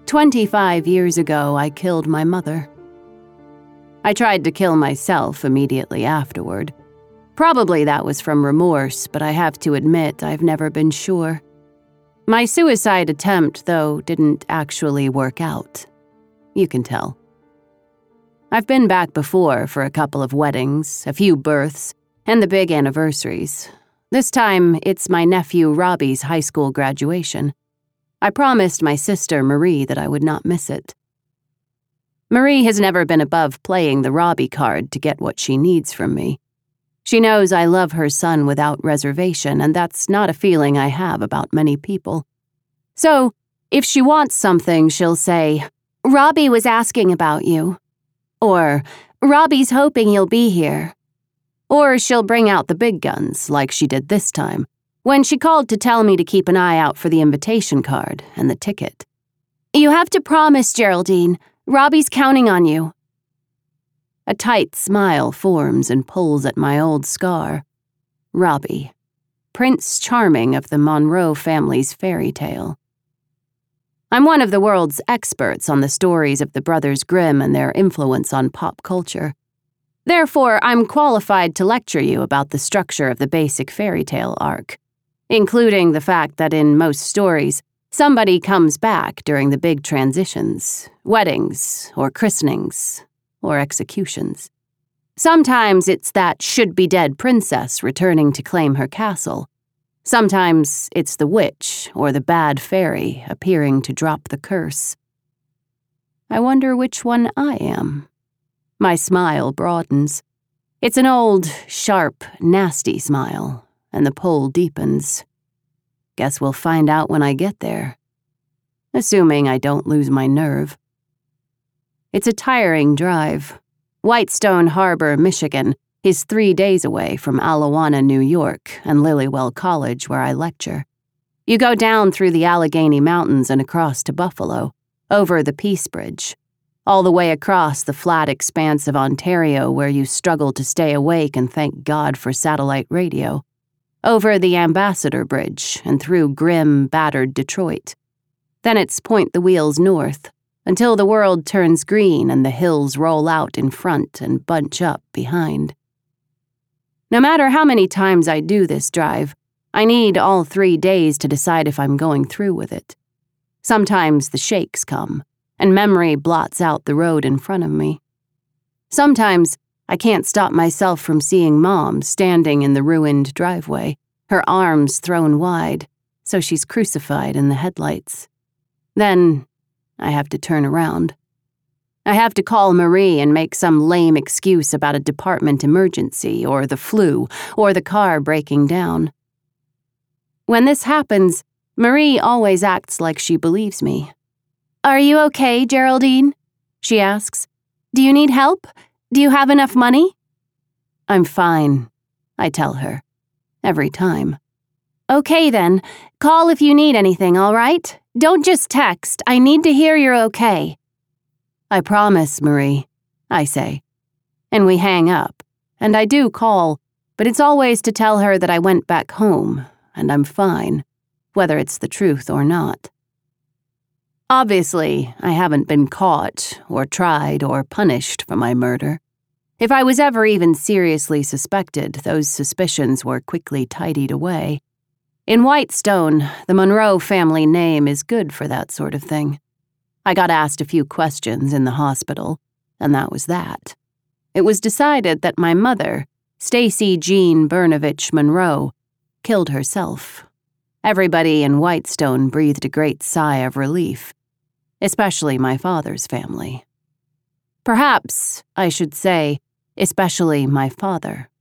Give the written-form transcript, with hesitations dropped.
25 years ago, I killed my mother. I tried to kill myself immediately afterward. Probably that was from remorse, but I have to admit I've never been sure. My suicide attempt, though, didn't actually work out. You can tell. I've been back before for a couple of weddings, a few births, and the big anniversaries. This time, it's my nephew Robbie's high school graduation. I promised my sister Marie that I would not miss it. Marie has never been above playing the Robbie card to get what she needs from me. She knows I love her son without reservation, and that's not a feeling I have about many people. So, if she wants something, she'll say, "Robbie was asking about you." Or, "Robbie's hoping you'll be here." Or she'll bring out the big guns, like she did this time, when she called to tell me to keep an eye out for the invitation card and the ticket. "You have to promise, Geraldine. Robbie's counting on you." A tight smile forms and pulls at my old scar. Robbie, Prince Charming of the Monroe family's fairy tale. I'm one of the world's experts on the stories of the Brothers Grimm and their influence on pop culture. Therefore, I'm qualified to lecture you about the structure of the basic fairy tale arc, including the fact that in most stories, somebody comes back during the big transitions, weddings, or christenings, or executions. Sometimes it's that should-be-dead princess returning to claim her castle. Sometimes it's the witch or the bad fairy appearing to drop the curse. I wonder which one I am. My smile broadens. It's an old, sharp, nasty smile, and the pull deepens. Guess we'll find out when I get there. Assuming I don't lose my nerve. It's a tiring drive. Whitestone Harbor, Michigan, is 3 days away from Alawana, New York, and Lilywell College, where I lecture. You go down through the Allegheny Mountains and across to Buffalo, over the Peace Bridge, all the way across the flat expanse of Ontario where you struggle to stay awake and thank God for satellite radio, over the Ambassador Bridge and through grim, battered Detroit. Then it's point the wheels north, until the world turns green and the hills roll out in front and bunch up behind. No matter how many times I do this drive, I need all 3 days to decide if I'm going through with it. Sometimes the shakes come, and memory blots out the road in front of me. Sometimes I can't stop myself from seeing Mom standing in the ruined driveway, her arms thrown wide, so she's crucified in the headlights. Then I have to turn around. I have to call Marie and make some lame excuse about a department emergency or the flu or the car breaking down. When this happens, Marie always acts like she believes me. "Are you okay, Geraldine?" she asks. "Do you need help? Do you have enough money?" "I'm fine," I tell her. Every time. "Okay then, call if you need anything, all right? Don't just text. I need to hear you're okay." "I promise, Marie," I say. And we hang up, and I do call, but it's always to tell her that I went back home, and I'm fine, whether it's the truth or not. Obviously, I haven't been caught, or tried, or punished for my murder. If I was ever even seriously suspected, those suspicions were quickly tidied away. In Whitestone, the Monroe family name is good for that sort of thing. I got asked a few questions in the hospital, and that was that. It was decided that my mother, Stacy Jean Bernovich Monroe, killed herself. Everybody in Whitestone breathed a great sigh of relief, especially my father's family. Perhaps, I should say, especially my father.